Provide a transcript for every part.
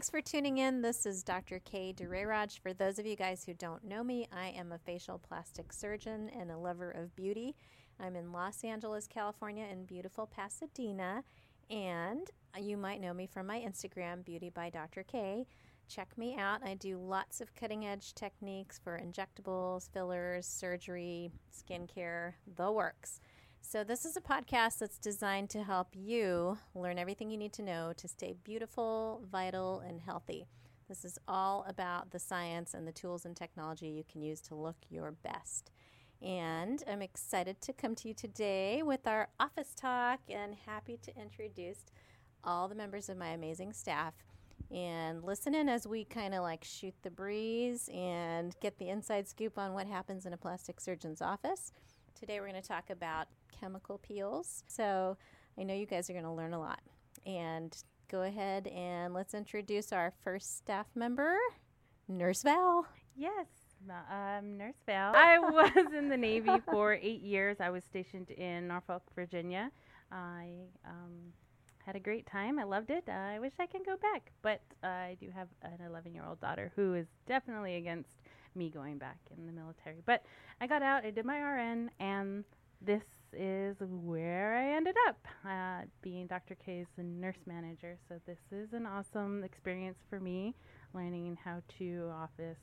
thanks for tuning in. This is Dr. Kay Dureraj. For those of you guys who don't know me, I am a facial plastic surgeon and a lover of beauty. I'm in Los Angeles, California, in beautiful Pasadena, and you might know me from my Instagram, Beauty by Dr. Kay. Check me out. I do lots of cutting-edge techniques for injectables, fillers, surgery, skincare, the works. So this is a podcast that's designed to help you learn everything you need to know to stay beautiful, vital, and healthy. This is all about the science and the tools and technology you can use to look your best. And I'm excited to come to you today with our office talk and happy to introduce all the members of my amazing staff. And listen in as we kind of like shoot the breeze and get the inside scoop on what happens in a plastic surgeon's office. Today we're going to talk about chemical peels. So I know you guys are going to learn a lot. And go ahead and let's introduce our first staff member, Nurse Val. Yes, Nurse Val. I was in the Navy for 8 years. I was stationed in Norfolk, Virginia. I had a great time. I loved it. I wish I could go back. But I do have an 11-year-old daughter who is definitely against me going back in the military. But I got out, I did my RN, and this is where I ended up, being Dr. K's nurse manager. So this is an awesome experience for me, learning how to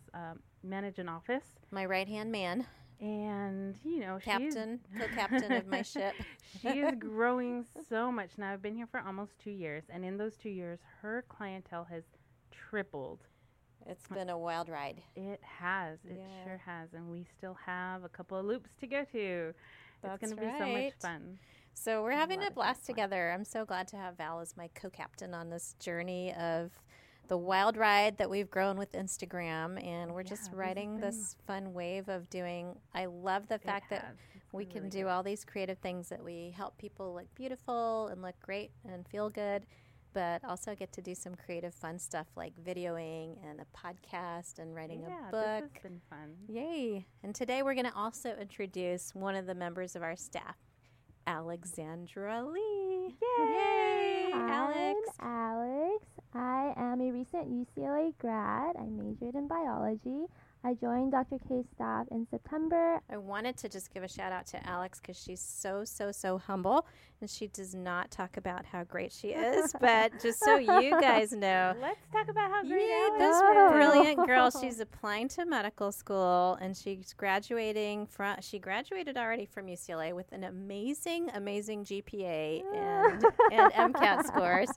manage an office. My right-hand man. And, you know, co-captain of my ship. She is growing so much. Now, I've been here for almost 2 years, and in those 2 years, her clientele has tripled. It's been a wild ride. It has. It sure has. And we still have a couple of loops to go to. That's it's going to be so much fun. So we're having a blast together. I'm so glad to have Val as my co-captain on this journey of the wild ride that we've grown with Instagram. And we're just riding this fun wave of doing. I love the fact that we can do all these creative things that we help people look beautiful and look great and feel good, but also get to do some creative fun stuff like videoing and a podcast and writing a book. This has been fun. Yay. And today we're going to also introduce one of the members of our staff, Alexandra Lee. Yay! Alex. I'm Alex. I am a recent UCLA grad. I majored in biology. I joined Dr. K's staff in September. I wanted to just give a shout out to Alex because she's so humble, and she does not talk about how great she is, but just so you guys know. Let's talk about how great Alex this is. brilliant girl. She's applying to medical school, and she's she graduated already from UCLA with an amazing GPA and MCAT scores.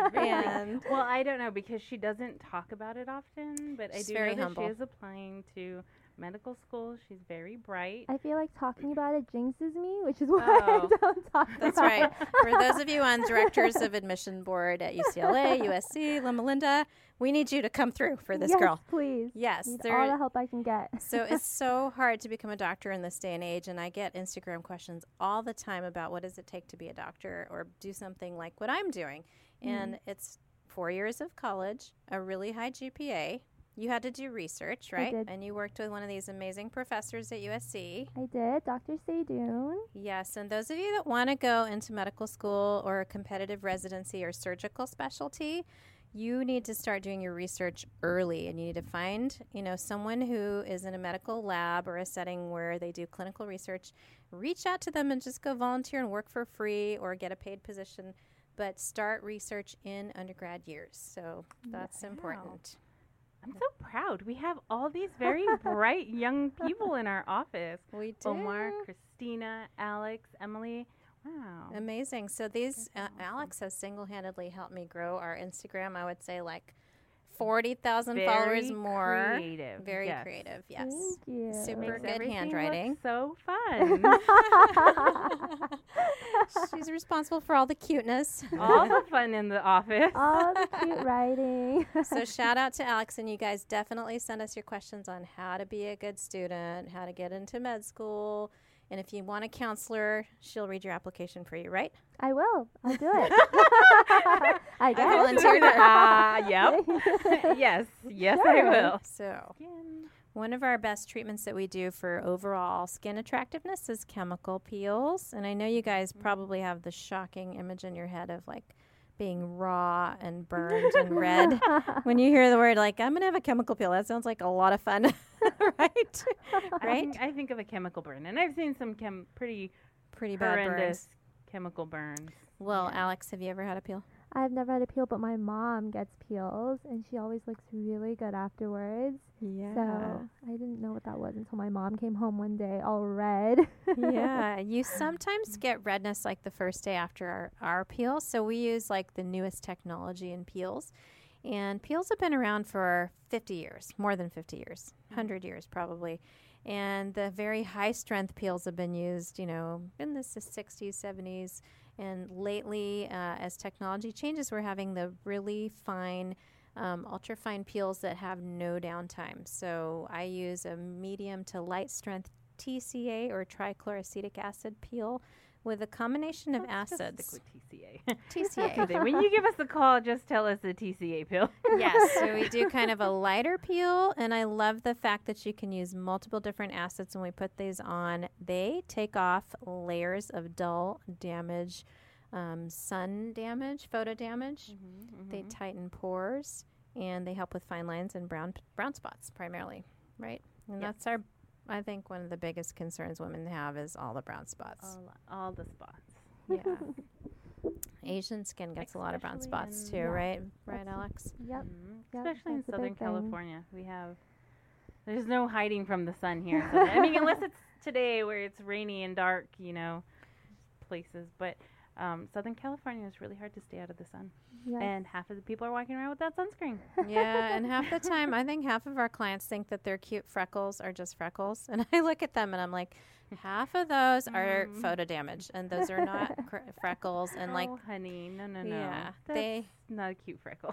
And well, I don't know because she doesn't talk about it often, but I do know that humble. she is applying to medical school. She's very bright. I feel like talking about it jinxes me, which is why I don't talk That's about right. it. For those of you on Directors of Admission Board at UCLA, USC, Loma Linda, we need you to come through for this girl. Please. Yes. Need all the help I can get. So it's so hard to become a doctor in this day and age, and I get Instagram questions all the time about what does it take to be a doctor or do something like what I'm doing. And it's 4 years of college, a really high GPA. You had to do research, right? I did. And you worked with one of these amazing professors at USC. I did. Dr. Seydoun. Yes, and those of you that want to go into medical school or a competitive residency or surgical specialty, you need to start doing your research early, and you need to find, someone who is in a medical lab or a setting where they do clinical research. Reach out to them and just go volunteer and work for free or get a paid position, but start research in undergrad years. So that's important. I'm so proud. We have all these very bright young people in our office. We do. Omar, Christina, Alex, Emily. Wow. Amazing. So these, Alex has single-handedly helped me grow our Instagram, I would say, like 40,000 followers more. Creative. Very creative, yes. Thank you. Super Makes good everything handwriting. look so fun. She's responsible for all the cuteness. All the fun in the office. All the cute writing. So shout out to Alex, and you guys definitely send us your questions on how to be a good student, how to get into med school. And if you want a counselor, she'll read your application for you, right? I will. I'll do it. I guess. volunteered Yep. Yes, I will. So one of our best treatments that we do for overall skin attractiveness is chemical peels. And I know you guys probably have the shocking image in your head of like being raw and burned and red. When you hear the word like, I'm going to have a chemical peel, that sounds like a lot of fun, right? Right? I think of a chemical burn, and I've seen some pretty Pretty bad burns. horrendous chemical burns. Well, Yeah. Alex, have you ever had a peel? I've never had a peel, but my mom gets peels, and she always looks really good afterwards. Yeah. So I didn't know what that was until my mom came home one day all red. Yeah. You sometimes get redness like the first day after our peel. So we use like the newest technology in peels. And peels have been around for 50 years, more than 50 years, 100 years probably. And the very high strength peels have been used, in the 60s, 70s. And lately, as technology changes, we're having the really fine, ultra fine peels that have no downtime. So I use a medium to light strength TCA or trichloroacetic acid peel with a combination of Let's just acids. stick with TCA. TCA. When you give us a call, just tell us the TCA pill. Yes, so we do kind of a lighter peel, and I love the fact that you can use multiple different acids when we put these on. They take off layers of dull damage, sun damage, photo damage. They tighten pores, and they help with fine lines and brown spots primarily, right? And Yes. that's I think one of the biggest concerns women have is all the brown spots. all the spots. Yeah. Asian skin gets a lot of brown Especially spots in- too, Yeah. right? Right, That's- Alex? Yep. Yep, Especially in that's a Southern big thing. California. There's no hiding from the sun here. So I mean, unless it's today where it's rainy and dark, places. But Southern California is really hard to stay out of the sun. Yes. And half of the people are walking around without sunscreen. Yeah, and half the time, I think half of our clients think that their cute freckles are just freckles. And I look at them and I'm like, half of those are photo damage, and those are not freckles. And like, oh, honey, no. yeah, That's not a cute freckle.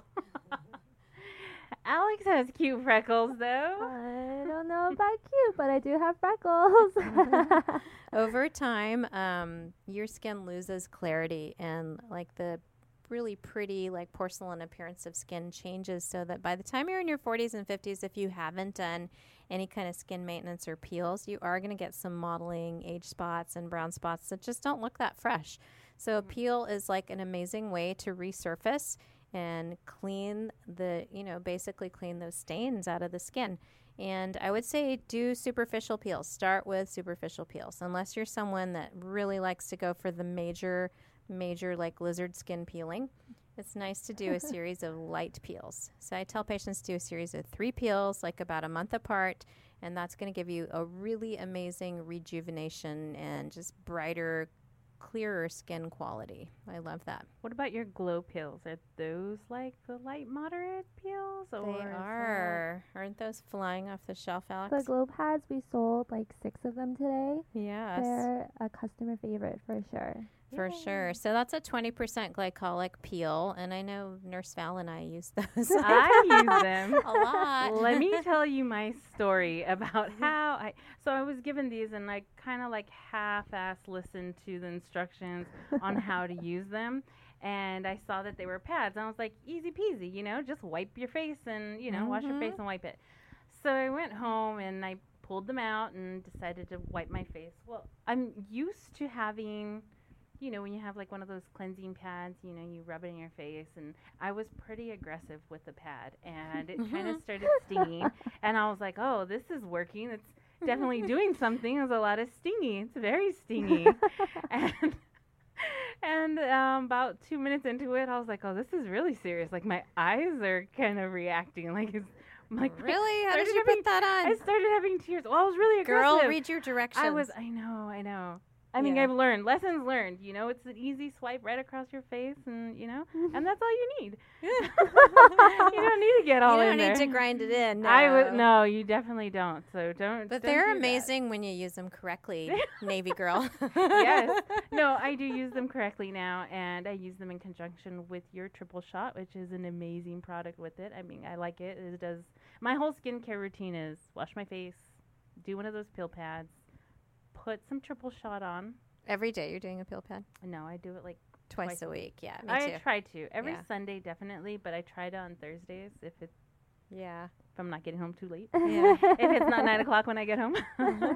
Alex has cute freckles, though. I don't know about cute, but I do have freckles. over time, your skin loses clarity, and like the really pretty, like porcelain appearance of skin changes, so that by the time you're in your 40s and 50s, if you haven't done any kind of skin maintenance or peels, you are going to get some mottling, age spots, and brown spots that just don't look that fresh. So a peel is like an amazing way to resurface and clean basically clean those stains out of the skin. And I would say do superficial peels. Start with superficial peels, unless you're someone that really likes to go for the major like lizard skin peeling. It's nice to do a series of light peels. So I tell patients to do a series of 3 peels, like about a month apart, and that's going to give you a really amazing rejuvenation and just brighter, clearer skin quality. I love that. What about your glow peels? Are those like the light moderate peels? Or They is that- are. Aren't those flying off the shelf, The Alex? glow pads, we sold like 6 of them today. Yes. They're a customer favorite for sure. For sure. So that's a 20% glycolic peel, and I know Nurse Val and I use those I use them a lot. Let me tell you my story about how I was given these and I kind of like half-ass listened to the instructions on how to use them, and I saw that they were pads, and I was like, easy peasy, just wipe your face and wash your face and wipe it. So I went home and I pulled them out and decided to wipe my face. Well, I'm used to having when you have like one of those cleansing pads, you rub it in your face, and I was pretty aggressive with the pad, and it kind of started stinging, and I was like, oh, this is working. It's definitely doing something. There's a lot of stingy. It's very stingy. and about 2 minutes into it, I was like, oh, this is really serious. Like my eyes are kind of reacting. I'm like, Really? How did started you having- put that on? I started having tears. Well, I was really aggressive. Girl, read your directions. I know. I mean, Yeah. I've learned lessons learned. It's an easy swipe right across your face, and and that's all you need. You don't need to get all You in don't need there. to grind it in. No. I would no, you definitely don't. So don't. But don't they're do that. amazing when you use them correctly, Navy girl. Yes. No, I do use them correctly now, and I use them in conjunction with your triple shot, which is an amazing product with it. I mean, I like it. It does. My whole skincare routine is wash my face, do one of those peel pads, put some triple shot on. Every day you're doing a peel pad? No, I do it like Twice a week. Yeah, me I too. try to. Every Yeah. Sunday, definitely, but I try to on Thursdays if it's Yeah. if I'm not getting home too late. Yeah. If it's not 9 o'clock when I get home.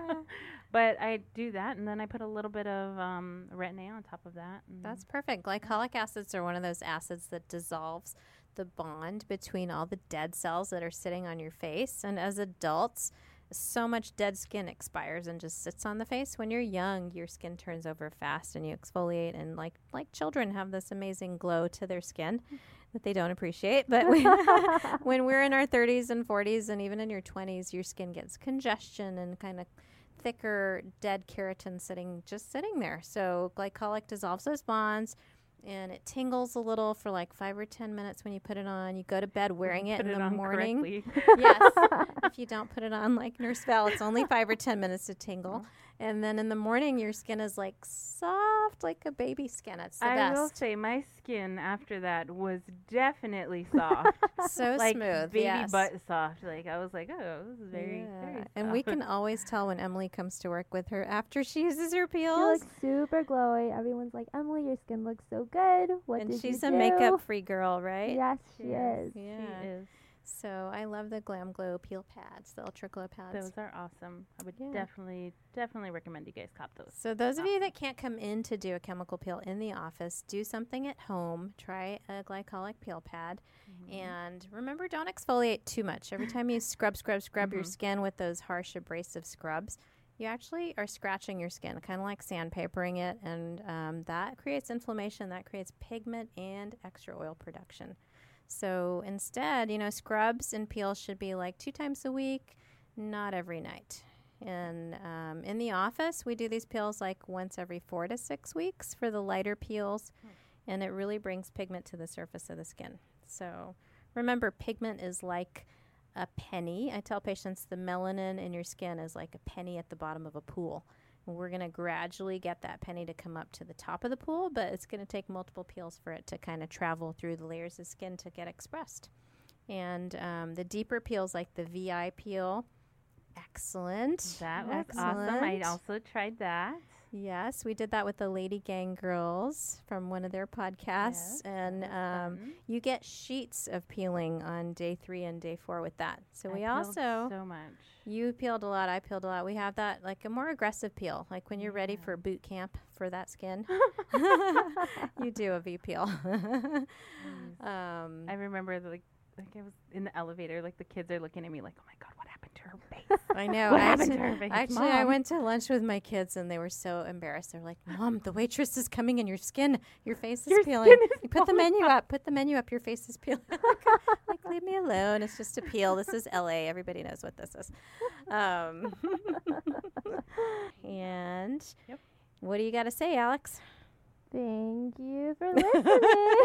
But I do that, and then I put a little bit of retin-A on top of that. That's perfect. Glycolic acids are one of those acids that dissolves the bond between all the dead cells that are sitting on your face. And as adults, so much dead skin expires and just sits on the face. When you're young, your skin turns over fast and you exfoliate, and like children have this amazing glow to their skin that they don't appreciate. But when we're in our 30s and 40s and even in your 20s, your skin gets congestion and kind of thicker dead keratin sitting there. So glycolic dissolves those bonds, and it tingles a little for like 5 or 10 minutes when you put it on. You go to bed wearing it in the morning. Yes. If you don't put it on like Nurse Val, it's only 5 or 10 minutes to tingle. And then in the morning, your skin is like soft, like a baby skin. It's the best. I will say my skin after that was definitely soft. So like smooth. Baby butt soft. Like I was like, oh, this is very soft. And we can always tell when Emily comes to work with her after she uses her She peels. looks super glowy. Everyone's like, Emily, your skin looks so good. What And did she's you a do? makeup-free girl, right? Yes, she is. Yeah. She is. So I love the Glam Glow peel pads, the Ultra Glow pads. Those are awesome. I would Yeah. definitely recommend you guys cop those. So those of you that can't come in to do a chemical peel in the office, do something at home. Try a glycolic peel pad. And remember, don't exfoliate too much. Every time you scrub your skin with those harsh abrasive scrubs, you actually are scratching your skin, kind of like sandpapering it. And that creates inflammation. That creates pigment and extra oil production. So instead, scrubs and peels should be like 2 times a week, not every night. And in the office, we do these peels like once every 4 to 6 weeks for the lighter peels. And it really brings pigment to the surface of the skin. So remember, pigment is like a penny. I tell patients the melanin in your skin is like a penny at the bottom of a pool. We're going to gradually get that penny to come up to the top of the pool, but it's going to take multiple peels for it to kind of travel through the layers of skin to get expressed. And the deeper peels, like the VI peel, excellent. That was awesome. I also tried that. Yes, we did that with the Lady Gang girls from one of their podcasts. Yes, and you get sheets of peeling on day 3 and day 4 with that. So we also... so much. You peeled a lot. I peeled a lot. We have that, like a more aggressive peel. Like when you're ready for boot camp for that skin, you do a V peel. I remember like I was in the elevator, like the kids are looking at me like, oh my God, what happened to her face? I know. What happened to her face? Actually, Mom. I went to lunch with my kids and they were so embarrassed. They're like, Mom, the waitress is coming in your skin. Your face is peeling. You put the menu up. Put the menu up. Your face is peeling. Like, leave me alone. It's just a peel. This is LA. Everybody knows what this is. And what do you got to say, Alex? Thank you for listening.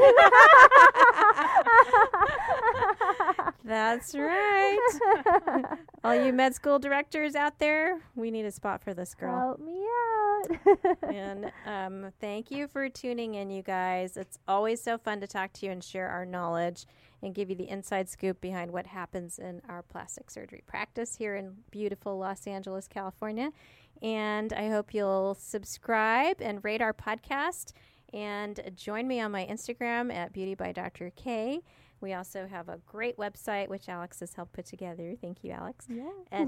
That's right. All you med school directors out there, we need a spot for this girl. Help me out. And thank you for tuning in, you guys. It's always so fun to talk to you and share our knowledge and give you the inside scoop behind what happens in our plastic surgery practice here in beautiful Los Angeles, California. And I hope you'll subscribe and rate our podcast and join me on my Instagram at Beauty by Dr. K. We also have a great website, which Alex has helped put together. Thank you, Alex. Yeah. At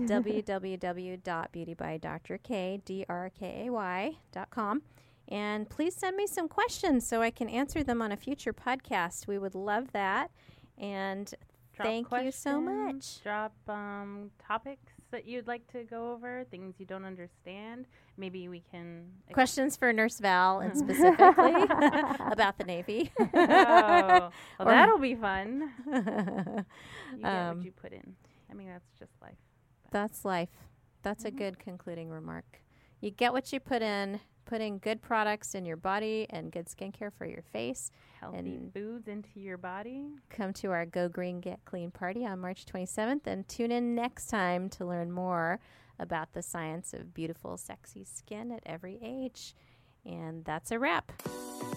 www.beautybydrkay.com. And please send me some questions so I can answer them on a future podcast. We would love that. And thank you so much. Drop topics that you'd like to go over, things you don't understand. Maybe we can... Questions for Nurse Val and specifically about the Navy. Well, that'll be fun. You get what you put in. I mean, that's just life. That's life. That's a good concluding remark. You get what you put in. Putting good products in your body and good skincare for your face. Healthy foods into your body. Come to our Go Green Get Clean party on March 27th and tune in next time to learn more about the science of beautiful, sexy skin at every age. And that's a wrap.